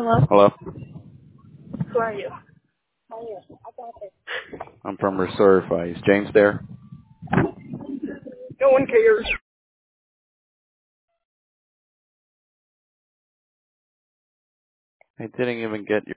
Hello? Hello? Who are you? I'm from Resurify. Is James there? No one cares. I didn't even get your